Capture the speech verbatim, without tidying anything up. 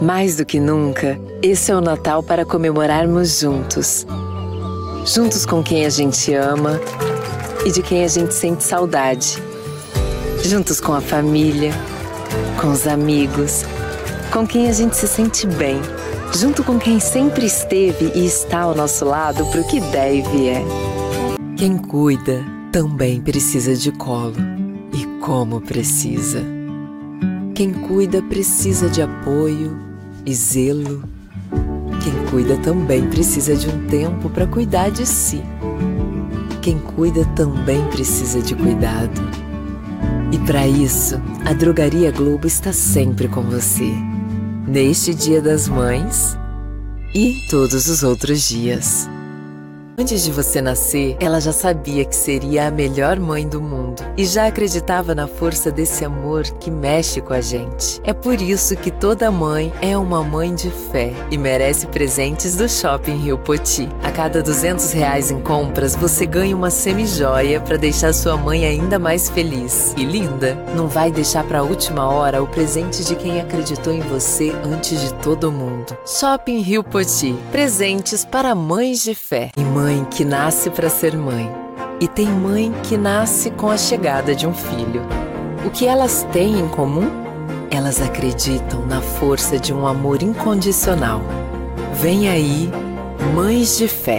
Mais do que nunca, esse é o Natal para comemorarmos juntos. Juntos com quem a gente ama e de quem a gente sente saudade. Juntos com a família, com os amigos, com quem a gente se sente bem. Junto com quem sempre esteve e está ao nosso lado pro que der e vier. Quem cuida também precisa de colo. E como precisa. Quem cuida precisa de apoio e zelo. Quem cuida também precisa de um tempo para cuidar de si. Quem cuida também precisa de cuidado. E para isso, a Drogaria Globo está sempre com você. Neste Dia das Mães e todos os outros dias. Antes de você nascer, ela já sabia que seria a melhor mãe do mundo e já acreditava na força desse amor que mexe com a gente. É por isso que toda mãe é uma mãe de fé e merece presentes do Shopping Rio Poti. A cada duzentos reais em compras, você ganha uma semi-joia para deixar sua mãe ainda mais feliz e linda. Não vai deixar para a última hora o presente de quem acreditou em você antes de todo mundo. Shopping Rio Poti. Presentes para mães de fé. E mãe que nasce para ser mãe. E tem mãe que nasce com a chegada de um filho. O que elas têm em comum? Elas acreditam na força de um amor incondicional. Vem aí, Mães de Fé.